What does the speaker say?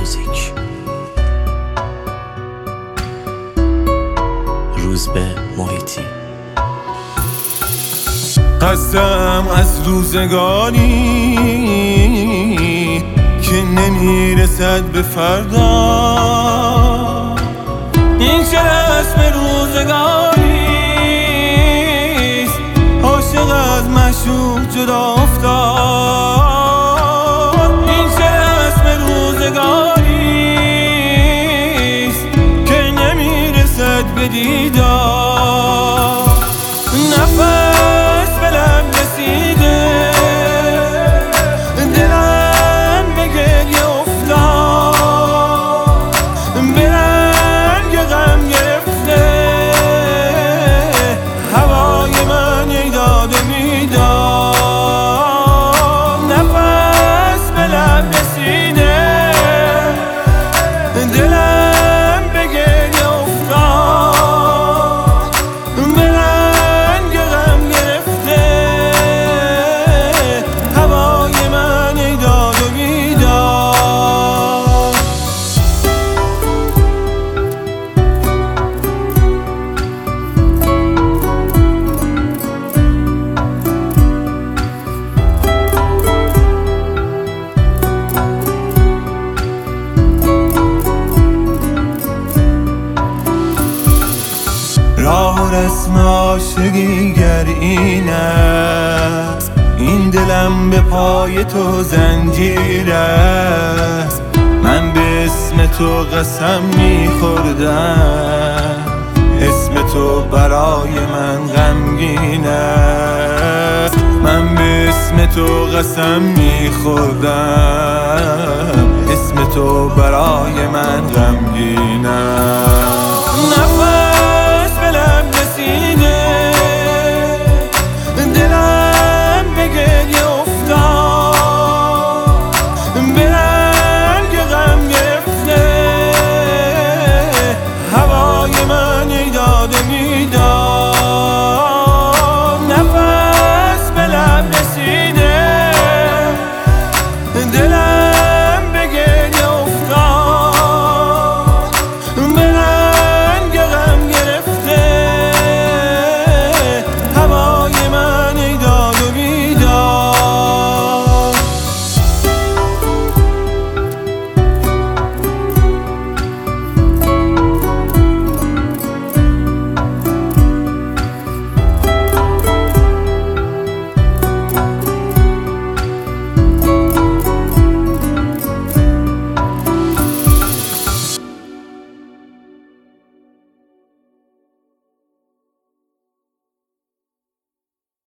موزیک. روزبه محیطی. قسم از روزگاری که نمیرسد به فردا، این چه رسم روزگاریست عاشق از معشوق جدا افتاد. این چه رسم روزگاریست که نمیرسد به دیدار. نفس به لب رسیده، دلم به گریه افتاد، به رنگ غم گرفته هوای من ای داد و بیدار. نفس به لب رسیده، دلم به گریه افتاد، به رنگ غم گرفته هوای من ای داد و بیدار. راه و رسم عاشقی گر این است، این دلم به پای تو زنجیر است. من به اسم تو قسم میخوردم، اسم تو برای من غمگین است. من به اسم تو قسم میخوردم، اسم تو برای من غمگین است.